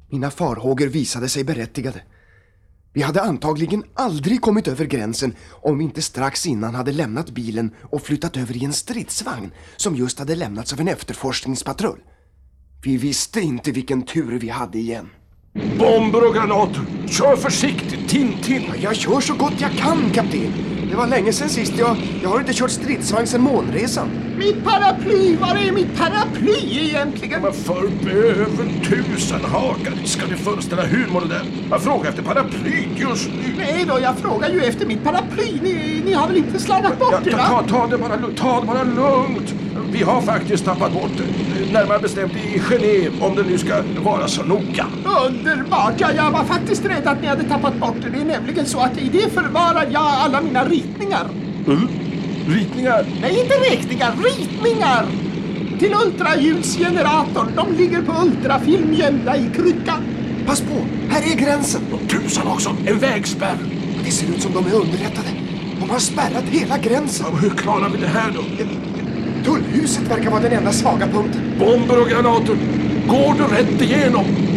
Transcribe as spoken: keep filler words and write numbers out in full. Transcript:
Mina farhågor visade sig berättigade. Vi hade antagligen aldrig kommit över gränsen om vi inte strax innan hade lämnat bilen och flyttat över i en stridsvagn som just hade lämnats av en efterforskningspatrull. Vi visste inte vilken tur vi hade igen. Bomber och granater! Kör försiktigt, Tintin! Ja, jag kör så gott jag kan, kapten. Det var länge sedan sist. Jag, jag har inte kört stridsvagn sedan månresan. Mitt paraply! Var är mitt paraply egentligen? Men för böven tusen hakar ska ni föreställa humor där. Jag frågar efter paraply just nu. Nej då, jag frågar ju efter mitt paraply. Ni, ni har väl inte slarvat bort Ja, det, va? ta, ta, det bara, ta det bara lugnt. Vi har faktiskt tappat bort det. Närmare bestämt i Genève, om det nu ska vara så noga. Underbart! Ja, jag var faktiskt rädd att ni hade tappat bort det. Det är nämligen så att i det förvarar jag alla mina ritningar. Mm. Ritningar? Nej, inte ritningar, ritningar! Till ultraljudsgeneratorn. De ligger på ultrafilm gömda i kryckan. Pass på, här är gränsen. Och tusan också, en vägspärr. Det ser ut som de är underrättade. De har spärrat hela gränsen. Ja, hur klarar vi det här då? Tullhuset verkar vara den enda svaga punkten. Bomber och granater. Går du rätt igenom?